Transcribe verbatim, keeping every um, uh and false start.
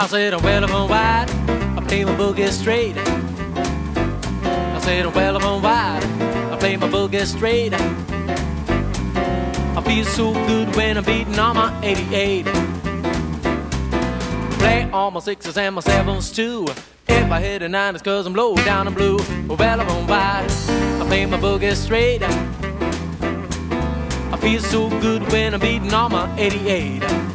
I said I'm well up on wide, I play my boogie straight. I said I'm well up on wide, I play my boogie straight. I feel so good when I'm beating on my eighty-eight. Play all my sixes and my sevens too. If I hit a nine, it's cause I'm low down and blue. Well up on wide, I play my boogie straight. I feel so good when I'm beating on my eighty-eight.